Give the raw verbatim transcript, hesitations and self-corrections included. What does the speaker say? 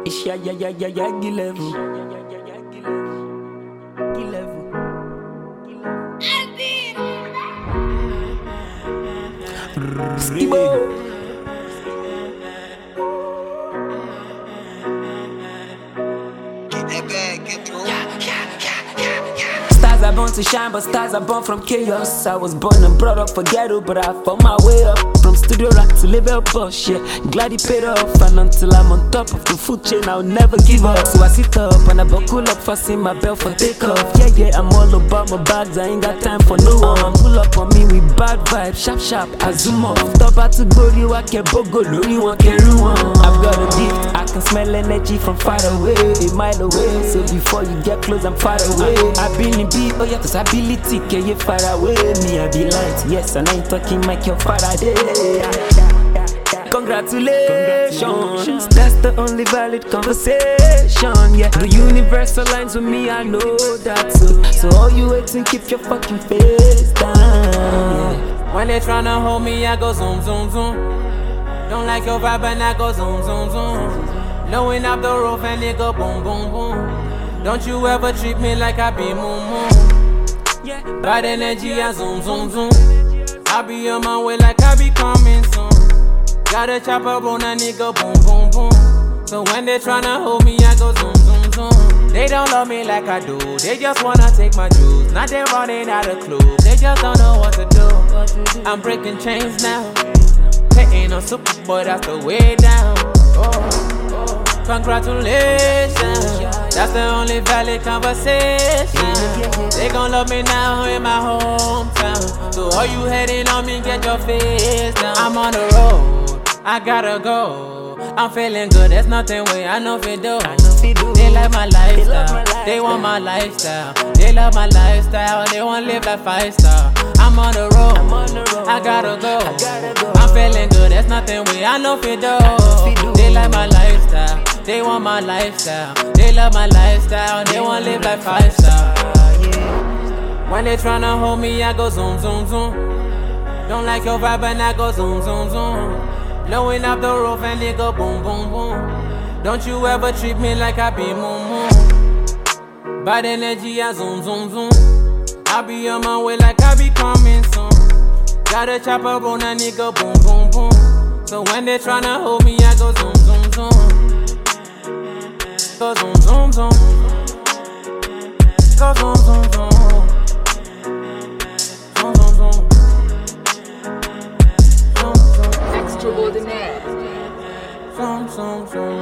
It's ya ya ya ya ya level. Level. Skibo. Get that bag, get through. Stars are born to shine, but stars are born from chaos. I was born and brought up for ghetto, but I found my way up. From studio rock to level boss, yeah. Glad it paid off, and until I'm on top of the food chain, I'll never give up. So I sit up and I buckle up, fasten my belt for takeoff. Yeah, yeah, I'm all about my bags, I ain't got time for no one. Pull up on me with bad vibes, sharp, sharp, I zoom off. Top out to glory, I can bogo, lori one can ruin. I've got a gift, I can smell energy from far away, a mile away. So before you get close, I'm far away. I've been in beat, oh yeah, cause ability, can you far away? Me, I be light, yes, and I ain't talking Michael Faraday. Congratulations, that's the only valid conversation, yeah. The universe aligns with me, I know that. So, so all you waiting, keep your fucking face down, yeah. When they tryna hold me, I go zoom, zoom, zoom. Don't like your vibe and I go zoom, zoom, zoom. Blowing up the roof and it go boom, boom, boom. Don't you ever treat me like I be moon, moon. Bad energy, I zoom, zoom, zoom. I be on my way like I be coming soon. Got a chopper on a nigga, boom, boom, boom. So when they tryna hold me, I go zoom, zoom, zoom. They don't love me like I do, they just wanna take my juice. Now they running out of clues, they just don't know what to do. I'm breaking chains now. They ain't no super boy, that's the way down. Oh, congratulations, that's the only valid conversation. They gon' love me now in my hometown. So all you hating on me, get your face down. I'm on the road, I gotta go. I'm feeling good, there's nothing way I know if it do. They like my lifestyle, they want my lifestyle. They love my lifestyle, they want live like five star. I'm on the road, I gotta go. I'm feeling good, there's nothing way I know if it do. They like my lifestyle, they want my lifestyle. They love my lifestyle, they want live like five star. When they tryna hold me, I go zoom, zoom, zoom. Don't like your vibe and I go zoom, zoom, zoom. Blowing up the roof and it go boom, boom, boom. Don't you ever treat me like I be moon, moon. Bad energy, I zoom, zoom, zoom. I be on my way like I be coming soon. Got a chopper on a nigga, boom, boom, boom. So when they tryna hold me, I go zoom, zoom, zoom. Go zoom, zoom, zoom. Go zoom, zoom, zoom. Zoom, zoom, zoom. Extraordinaire. Zoom, zoom, zoom.